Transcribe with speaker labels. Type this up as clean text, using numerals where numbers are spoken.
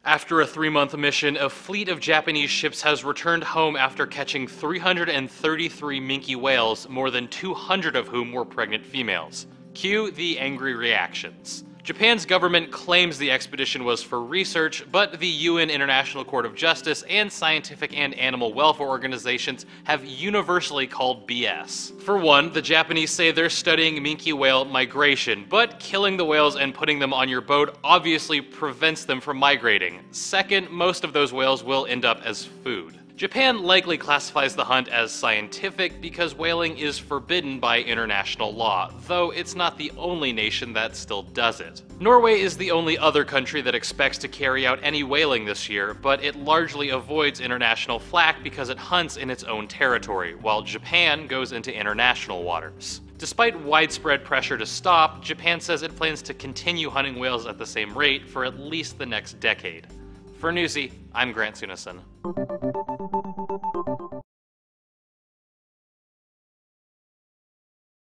Speaker 1: After a 3-month mission, a fleet of Japanese ships has returned home after catching 333 minke whales, more than 200 of whom were pregnant females. Cue the angry reactions. Japan's government claims the expedition was for research, but the UN International Court of Justice and scientific and animal welfare organizations have universally called BS. For one, the Japanese say they're studying minke whale migration, but killing the whales and putting them on your boat obviously prevents them from migrating. Second, most of those whales will end up as food. Japan likely classifies the hunt as scientific because whaling is forbidden by international law, though it's not the only nation that still does it. Norway is the only other country that expects to carry out any whaling this year, but it largely avoids international flack because it hunts in its own territory, while Japan goes into international waters. Despite widespread pressure to stop, Japan says it plans to continue hunting whales at the same rate for at least the next decade. For Newsy, I'm Grant Sunison.